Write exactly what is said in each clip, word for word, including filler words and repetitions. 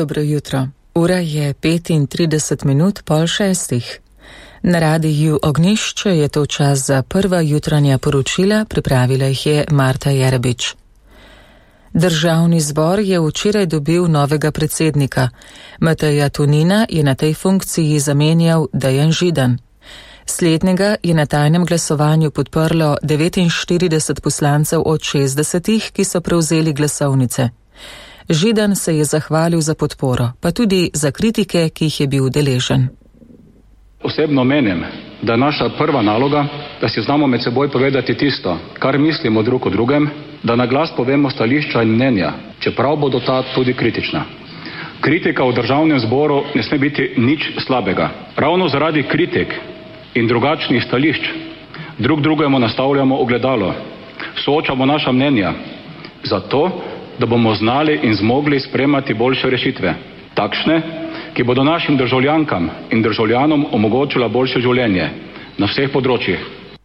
Dobro jutro. Ura je petintrideset minut pol šestih. Na radiju Ognjišče je to čas za prva jutranja poročila, pripravila jih je Marta Jerebič. Državni zbor je včeraj dobil novega predsednika. Mateja Tonina je na tej funkciji zamenjal Dejan Židan. Slednjega je na tajnem glasovanju podprlo devetinštirideset poslancev od šestdesetih, ki so prevzeli glasovnice. Židan se je zahvalil za podporo, pa tudi za kritike, ki jih je bil deležen. Osebno menim, da je naša prva naloga, da si znamo med seboj povedati tisto, kar mislimo drug o drugem, da na glas povemo stališča in mnenja, čeprav bodo ta tudi kritična. Kritika v državnem zboru ne sme biti nič slabega. Ravno zaradi kritik in drugačnih stališč drug drugemu nastavljamo ogledalo, soočamo naša mnenja, zato, da bomo znali in zmogli sprejemati boljše rešitve, takšne, ki bodo našim državljankam in državljanom omogočila boljše življenje na vseh področjih.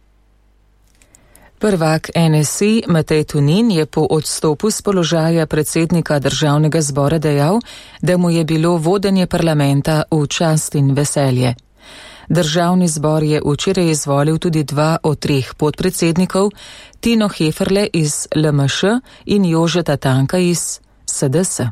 Prvak N S I Matej Tonin je po odstopu z položaja predsednika državnega zbora dejal, da mu je bilo vodenje parlamenta v čast in veselje. Državni zbor je včeraj izvolil tudi dva od treh podpredsednikov, Tino Heferle iz L M Š in Jožeta Tanka iz S D S.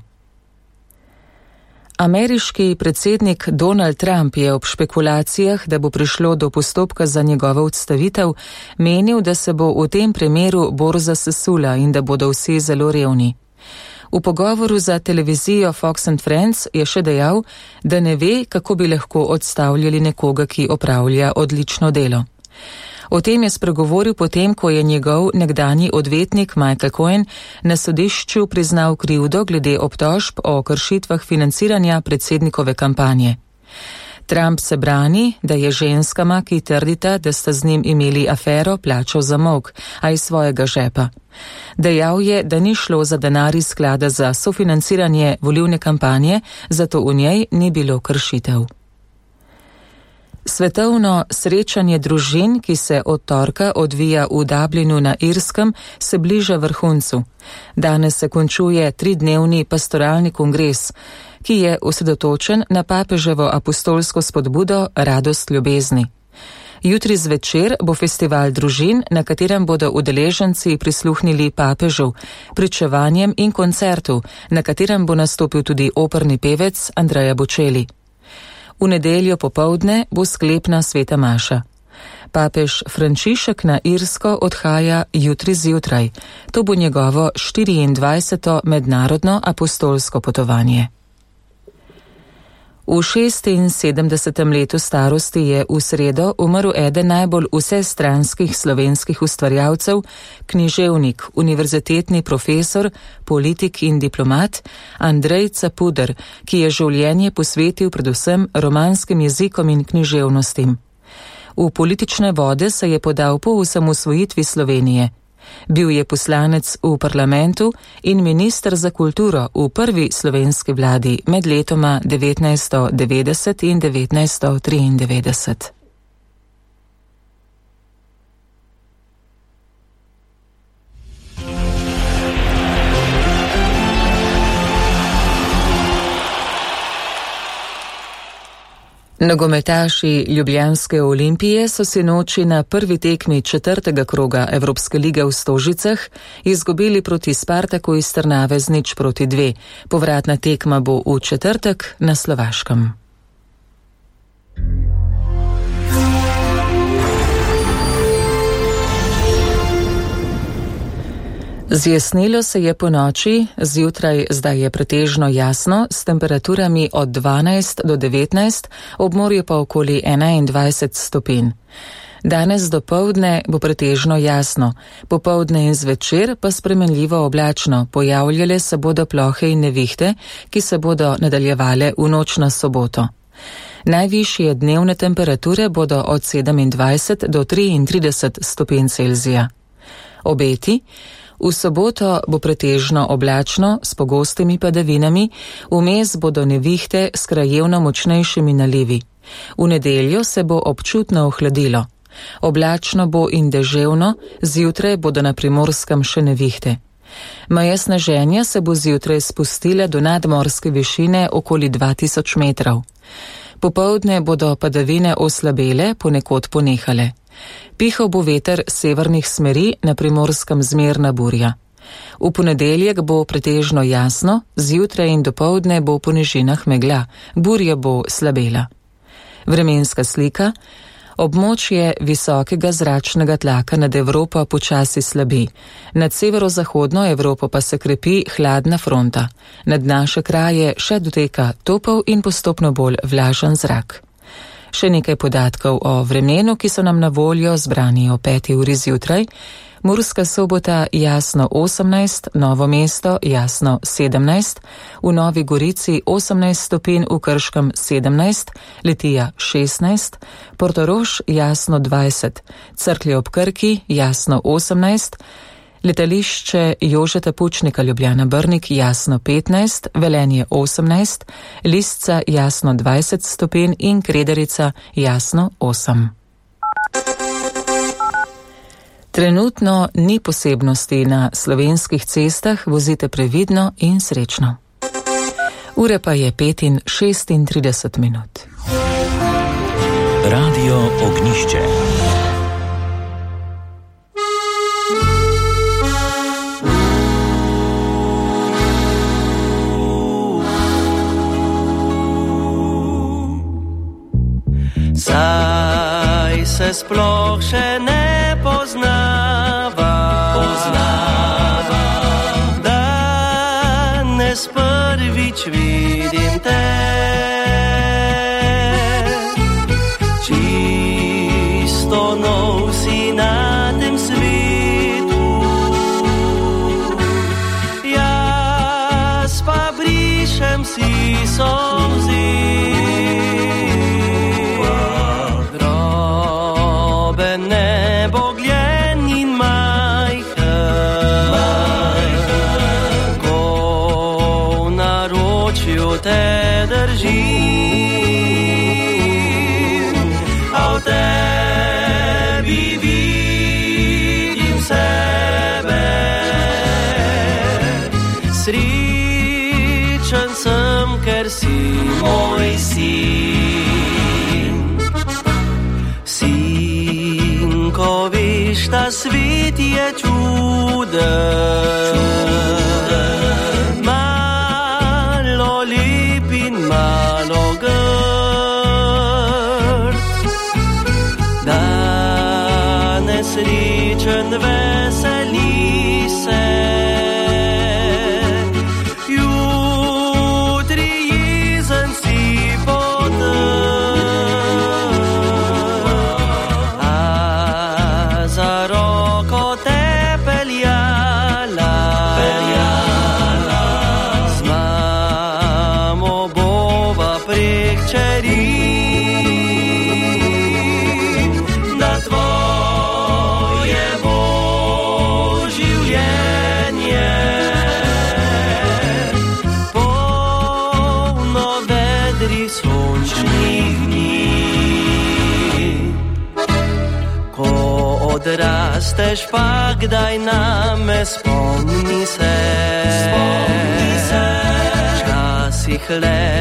Ameriški predsednik Donald Trump je ob špekulacijah, da bo prišlo do postopka za njegovo odstavitev, menil, da se bo v tem primeru borza sesula in da bodo vsi zelo revni. V pogovoru za televizijo Fox and Friends je še dejal, da ne ve, kako bi lahko odstavljali nekoga, ki opravlja odlično delo. O tem je spregovoril potem, ko je njegov nekdanji odvetnik Michael Cohen na sodišču priznal krivdo glede obtožb o kršitvah financiranja predsednikove kampanje. Trump se brani, da je ženskama, ki trdita, da sta z njim imeli afero, plačal za molk, a iz svojega žepa. Dejal je, da ni šlo za denar iz sklada za sofinanciranje volilne kampanje, zato v njej ni bilo kršitev. Svetovno srečanje družin, ki se od torka odvija v Dublinu na Irskem, se bliža vrhuncu. Danes se končuje tridnevni pastoralni kongres, ki je osredotočen na papeževo apostolsko spodbudo Radost ljubezni. Jutri zvečer bo festival družin, na katerem bodo udeleženci prisluhnili papežu, pričevanjem in koncertu, na katerem bo nastopil tudi operni pevec Andrea Bocelli. V nedeljo popoldne bo sklepna sveta maša. Papež Frančišek na Irsko odhaja jutri zjutraj. To bo njegovo štiriindvajseto mednarodno apostolsko potovanje. V šestinsedemdesetem letu starosti je v sredo umrl eden najbolj vsestranskih slovenskih ustvarjalcev, književnik, univerzitetni profesor, politik in diplomat Andrej Capuder, ki je življenje posvetil predvsem romanskim jezikom in književnostim. V politične vode se je podal po osamosvojitvi Slovenije. Bil je poslanec v parlamentu in minister za kulturo v prvi slovenski vladi med letoma devetnajststo devetdeset in devetnajststo triindevetdeset. Nogometaši ljubljanske Olimpije so sinoči na prvi tekmi četrtega kroga Evropske lige v Stožicah izgubili proti Spartaku iz Trnave z nič proti dve. Povratna tekma bo v četrtek na Slovaškem. Zjasnilo se je po noči, zjutraj zdaj je pretežno jasno, s temperaturami od dvanajst do devetnajst, ob morju pa okoli enaindvajset stopinj. Danes dopoldne bo pretežno jasno, popoldne in zvečer pa spremenljivo oblačno, pojavljale se bodo plohe in nevihte, ki se bodo nadaljevale v noč na soboto. Najvišje dnevne temperature bodo od sedemindvajset do triintrideset stopinj Celzija. Obeti: v soboto bo pretežno oblačno s pogostimi padavinami, vmes bodo nevihte s krajevno močnejšimi nalivi. V nedeljo se bo občutno ohladilo. Oblačno bo in deževno, zjutraj bodo na Primorskem še nevihte. Meja sneženja se bo zjutraj spustila do nadmorske višine okoli dva tisoč metrov. Popoldne bodo padavine oslabele, ponekod ponehale. Pihal bo veter severnih smeri, na Primorskem zmerna burja. V ponedeljek bo pretežno jasno, zjutraj in dopoldne bo po nižinah megla, burja bo slabela. Vremenska slika. Območje visokega zračnega tlaka nad Evropo počasi slabi. Nad severozahodno Evropo pa se krepi hladna fronta. Nad naše kraje še doteka topel in postopno bolj vlažen zrak. Še nekaj podatkov o vremenu, ki so nam na voljo, zbrani o peti uri zjutraj. Murska Sobota jasno osemnajst, Novo mesto jasno sedemnajst, v Novi Gorici osemnajst stopinj, v Krškem sedemnajst, Litija šestnajst, Portorož jasno dvajset, Cerklje ob Krki jasno osemnajst, Letališče Jožeta Pučnika Ljubljana Brnik jasno petnajst, Velenje osemnajst, Lisca jasno dvajset stopinj in Krederica jasno osem. Trenutno ni posebnosti na slovenskih cestah, vozite previdno in srečno. Ura pa je pet in šestintrideset minut. Radio Ognišče. Saj se sploh še ne poznava, poznava, danes prvič vidim te. Čisto nov si na tem svetu, jaz pa brišem si solzi. Te držim, a v tebi vidim sebe. Srečen sem, ker si moj sin. Sin, ko veš, ta svet je čuden. Malo grd, danes srečen, veseli se, jutri jezen si potrd, a za roko te peljala, peljala, z mamo prek čeri, da tvoje bo življenje polno vedrih sončnih dni. Ko odrasteš, pa kdaj name spomni se, spomni se, včasih le